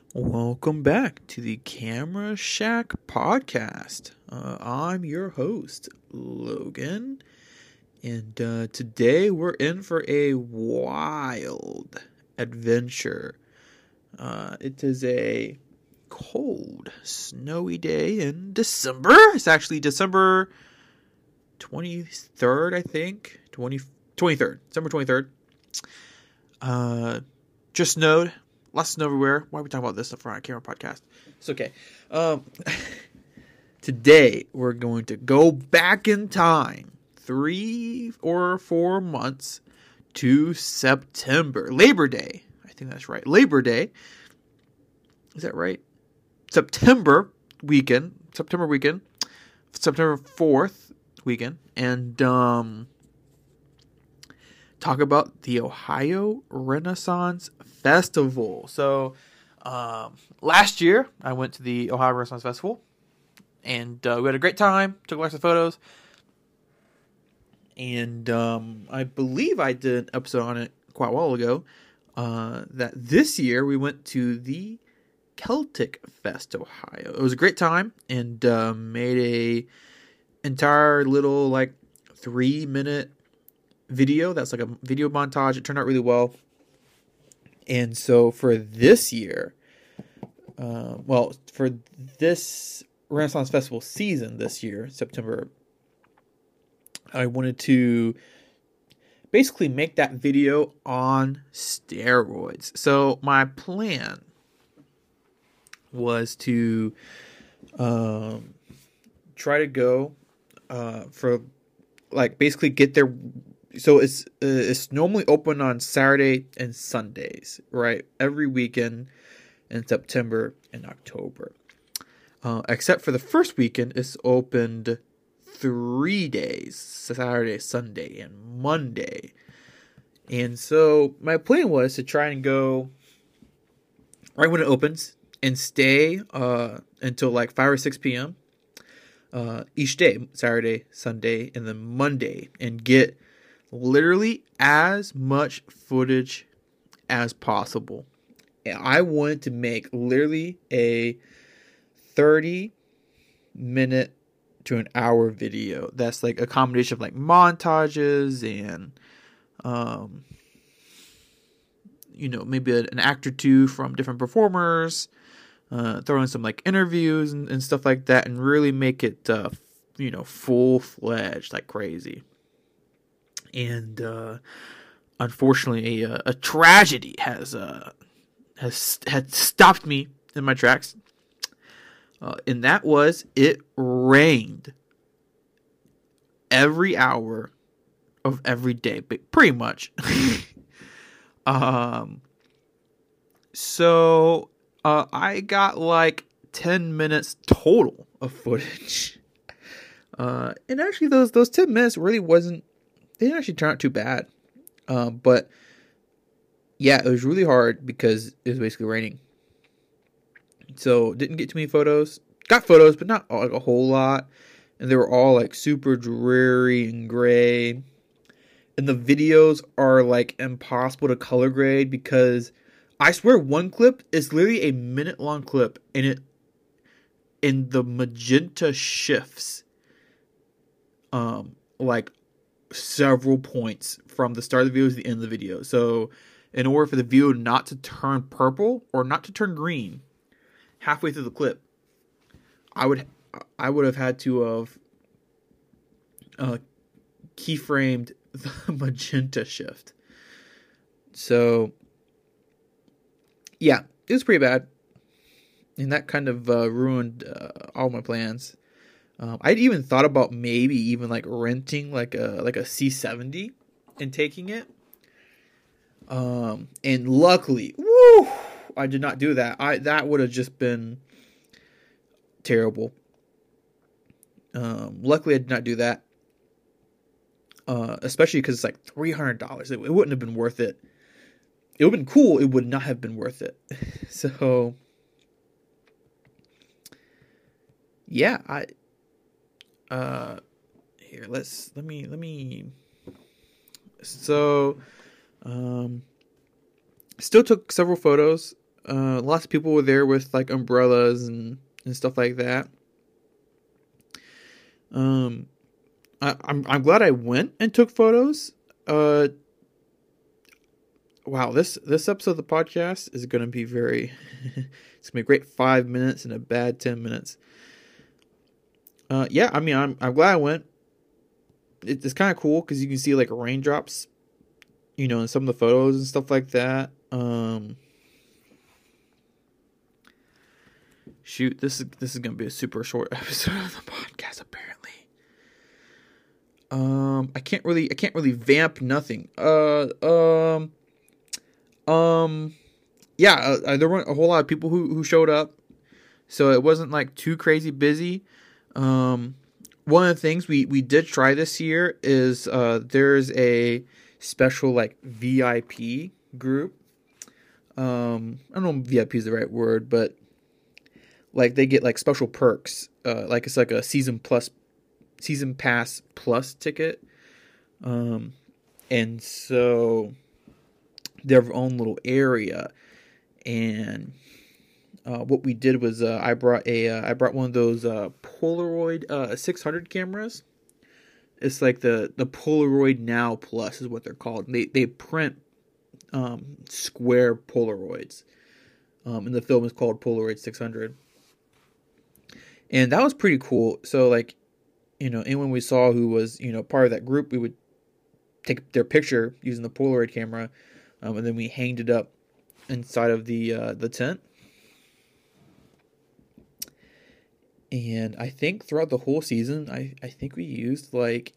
Welcome back to the Camera Shack podcast. I'm your host, Logan, and today we're in for a wild adventure. It is a cold, snowy day in December. It's actually December 23rd, I think. 23rd. December 23rd. Just snowed. Lots of snow everywhere. Why are we talking about this for our camera podcast? It's okay. Today, we're going to go back in time 3 or 4 months to September. Labor Day. I think that's right. Labor Day. Is that right? September weekend. September 4th weekend. And talk about the Ohio Renaissance Festival. So, last year I went to the Ohio Renaissance Festival, and we had a great time. Took lots of photos, and I believe I did an episode on it quite a while ago. That this year we went to the Celtic Fest, Ohio. It was a great time, and made a entire little 3-minute video. That's like a video montage. It turned out really well. And so for this year, for this Renaissance Festival season this year, September, I wanted to basically make that video on steroids. So my plan was to try to go for basically get there. So it's normally open on Saturday and Sundays, right? Every weekend in September and October. Except for the first weekend, it's opened 3 days: Saturday, Sunday, and Monday. And so my plan was to try and go right when it opens and stay until 5 or 6 p.m. Each day, Saturday, Sunday, and then Monday, and get literally as much footage as possible. And I wanted to make literally a 30-minute to an hour video. That's a combination of montages and maybe an act or two from different performers, throw in some interviews and stuff like that, and really make it full-fledged like crazy. And unfortunately, a tragedy has stopped me in my tracks. And that was, it rained every hour of every day, but pretty much. So I got 10 minutes total of footage. And actually, those 10 minutes really they didn't actually turn out too bad. But yeah, it was really hard because it was basically raining. So didn't get too many photos. Got photos, but not a whole lot. And they were all super dreary and gray. And the videos are impossible to color grade because I swear one clip is literally a minute-long clip, and the magenta shifts several points from the start of the video to the end of the video. So in order for the video not to turn purple or not to turn green halfway through the clip, I would have had to have keyframed the magenta shift. So yeah, it was pretty bad, and that kind of ruined all my plans. I'd even thought about maybe even renting a C70 and taking it. And luckily, I did not do that. That would have just been terrible. Luckily I did not do that. Especially because it's $300. It wouldn't have been worth it. It would have been cool. It would not have been worth it. So yeah, here, let me so still took several photos Lots of people were there with like umbrellas and stuff like that. I'm glad I went and took photos. Wow, this episode of the podcast is gonna be very it's gonna be a great 5 minutes and a bad 10 minutes. Yeah, I mean I'm glad I went. It's kind of cool because you can see like raindrops, in some of the photos and stuff like that. Shoot, this is gonna be a super short episode of the podcast apparently. I can't really vamp nothing. Yeah, there weren't a whole lot of people who showed up, so it wasn't like too crazy busy. One of the things we did try this year is there's a special like VIP group. I don't know if VIP is the right word, but like they get like special perks. Like it's like a season pass plus ticket. And so their own little area. And what we did was I brought one of those Polaroid 600 cameras. It's like the Polaroid Now Plus is what they're called. They print square Polaroids. And the film is called Polaroid 600. And that was pretty cool. So like, anyone we saw who was, part of that group, we would take their picture using the Polaroid camera, and then we hanged it up inside of the tent. And I think throughout the whole season, I think we used like,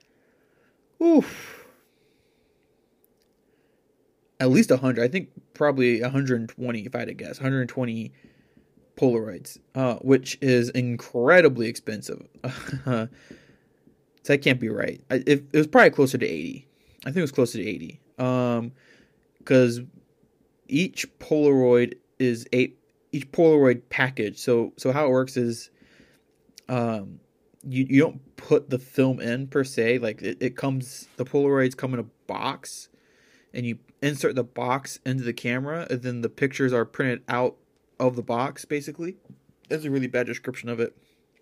at least 100. I think probably 120 if I had to guess. 120 Polaroids, which is incredibly expensive. So that can't be right. It was probably closer to 80. I think it was closer to 80. Because each Polaroid each Polaroid package. So how it works is, you don't put the film in per se. Like the Polaroids come in a box, and you insert the box into the camera, and then the pictures are printed out of the box, basically. That's a really bad description of it.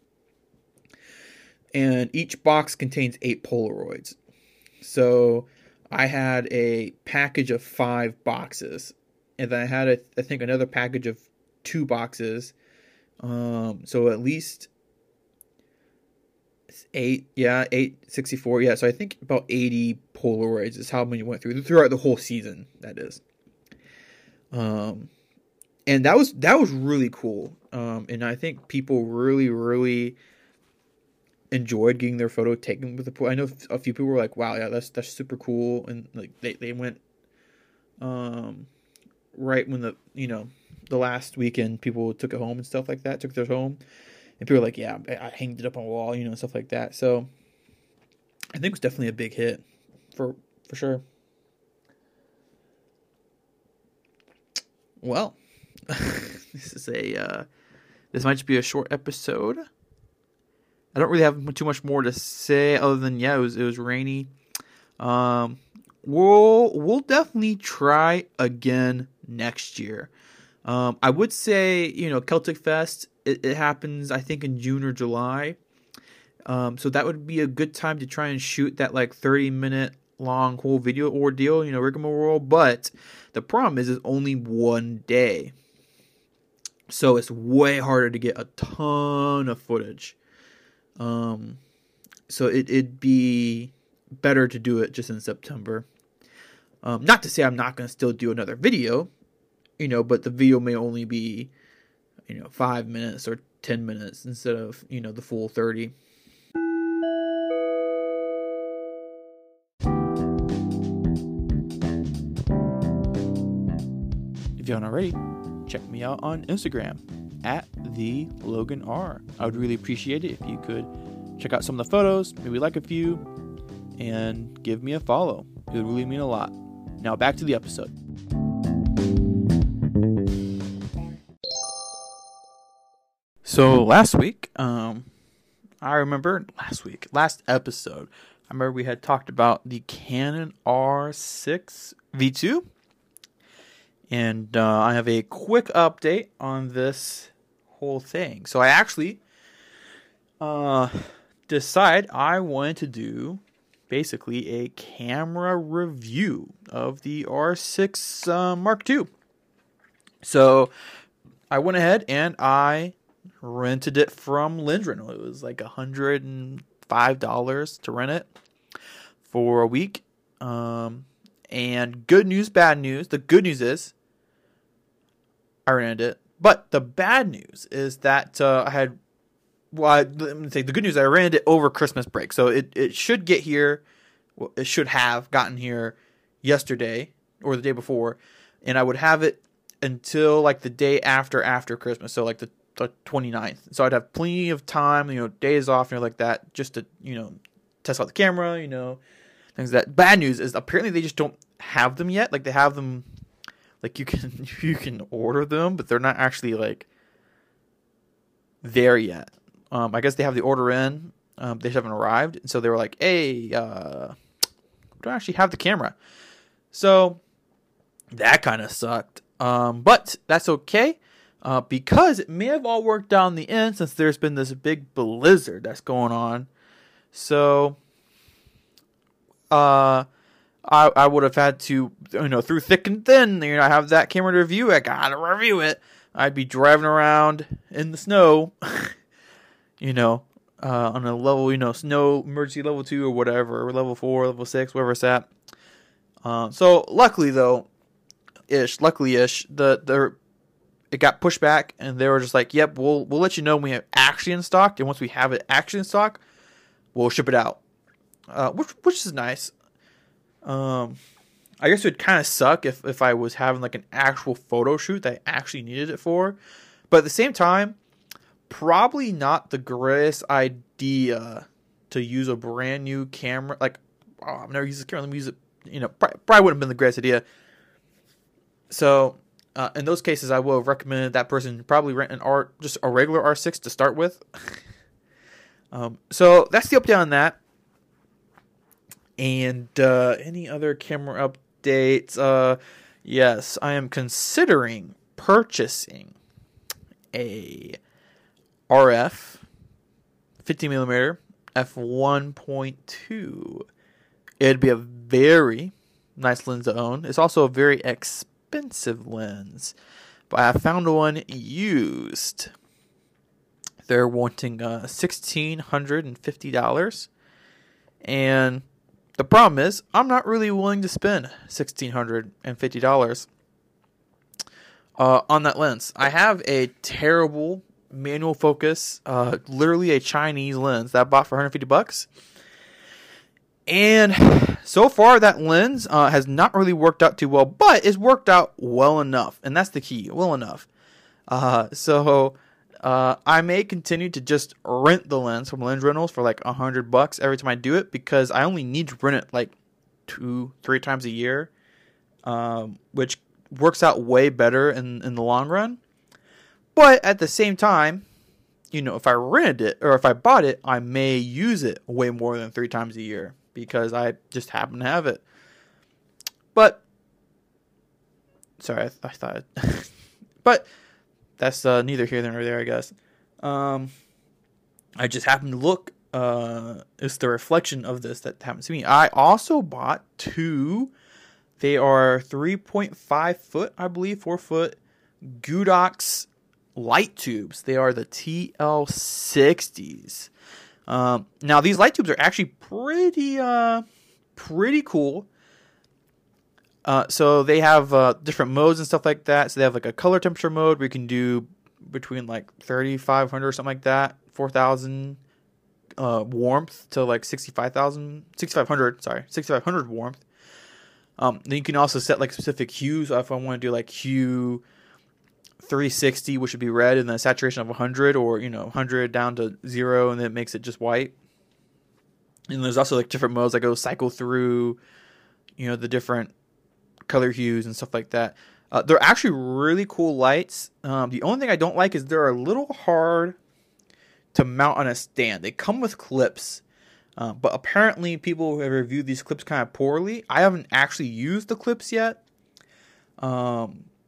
And each box contains 8 Polaroids. So I had a package of 5 boxes, and then I had I think another package of 2 boxes. So at least 8, 64. Yeah, so I think about 80 Polaroids is how many went throughout the whole season. That is. And that was really cool. And I think people really, really enjoyed getting their photo taken with the pool. I know a few people were like, "Wow, yeah, that's super cool." And like they went right when the last weekend people took it home and stuff like that, took theirs home. And people were like, "Yeah, I hanged it up on a wall, and stuff like that." So I think it was definitely a big hit for sure. Well, this might just be a short episode. I don't really have too much more to say other than it was rainy. We'll definitely try again next year. I would say Celtic Fest it happens I think in June or July. So that would be a good time to try and shoot that like 30-minute long whole video ordeal, rigmarole. But the problem is it's only one day. So it's way harder to get a ton of footage. So it'd be better to do it just in September. Not to say I'm not going to still do another video, but the video may only be, 5 minutes or 10 minutes instead of, the full 30. If you haven't already, check me out on Instagram at @TheLoganR. I would really appreciate it if you could check out some of the photos, maybe like a few, and give me a follow. It would really mean a lot. Now back to the episode. So last episode, I remember we had talked about the Canon R6 V2. And I have a quick update on this whole thing. So I actually decided I wanted to do basically a camera review of the R6 Mark II. So I went ahead and I rented it from Lens Rental. It was like $105 to rent it for a week. And good news, bad news. The good news is I rented it. But the bad news is that let me say the good news is I rented it over Christmas break. So it should get here. Well, it should have gotten here yesterday or the day before. And I would have it until like the day after Christmas. So like the 29th. So I'd have plenty of time, days off, like that, just to, test out the camera, things like that. Bad news is apparently they just don't have them yet. Like they have them, like you can order them, but they're not actually like there yet. I guess they have the order in. They just haven't arrived. And so they were like, hey, we don't actually have the camera. So that kind of sucked. But that's okay. Because it may have all worked out in the end since there's been this big blizzard that's going on. So, I would have had to, through thick and thin, I have that camera to review. I gotta review it. I'd be driving around in the snow, on a level, snow emergency level 2 or whatever, or level 4, level 6, wherever it's at. So luckily it got pushed back, and they were just like, "Yep, we'll let you know when we have actually in stock, and once we have it actually in stock, we'll ship it out." Which is nice. I guess it would kind of suck if I was having like an actual photo shoot that I actually needed it for, but at the same time, probably not the greatest idea to use a brand new camera. Like, I've never used this camera. Let me use it. Probably wouldn't have been the greatest idea. So. In those cases, I will have recommended that person probably rent just a regular R6 to start with. So that's the update on that. And any other camera updates? Yes, I am considering purchasing a RF 50mm f1.2. It'd be a very nice lens to own. It's also a very expensive lens, but I found one used. They're wanting $1,650, and the problem is I'm not really willing to spend $1,650 on that lens. I have a terrible manual focus, literally a Chinese lens that I bought for $150. And so far, that lens has not really worked out too well, but it's worked out well enough. And that's the key, well enough. So I may continue to just rent the lens from Lens Rentals for like $100 every time I do it, because I only need to rent it like 2-3 times a year, which works out way better in the long run. But at the same time, if I rented it or if I bought it, I may use it way more than 3 times a year, because I just happen to have it. But, sorry, I thought, but that's neither here nor there, I guess. I just happened to look, it's the reflection of this that happened to me. I also bought 2, they are 3.5 foot, I believe, 4 foot Godox light tubes. They are the TL60s. Now these light tubes are actually pretty cool. So they have different modes and stuff like that. So they have like a color temperature mode where you can do between like 3,500 or something like that, 4,000 warmth to like 6,500 warmth. Then you can also set like specific hues. If I want to do like hue 360, which would be red, and then a saturation of 100, or 100 down to 0, and then it makes it just white. And there's also like different modes that go cycle through, the different color hues and stuff like that. They're actually really cool lights. The only thing I don't like is they're a little hard to mount on a stand. They come with clips, but apparently people have reviewed these clips kind of poorly. I haven't actually used the clips yet.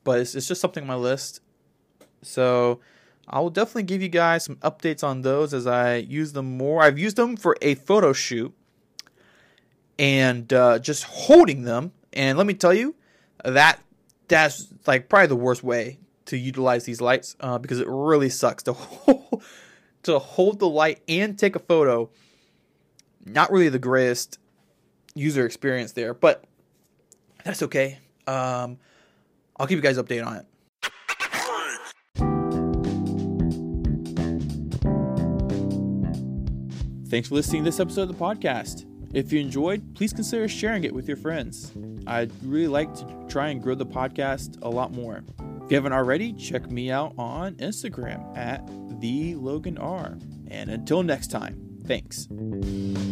but it's just something on my list. So I will definitely give you guys some updates on those as I use them more. I've used them for a photo shoot and just holding them. And let me tell you, that's like probably the worst way to utilize these lights because it really sucks to hold the light and take a photo. Not really the greatest user experience there, but that's okay. I'll keep you guys updated on it. Thanks for listening to this episode of the podcast. If you enjoyed, please consider sharing it with your friends. I'd really like to try and grow the podcast a lot more. If you haven't already, check me out on Instagram at TheLoganR. And until next time, thanks.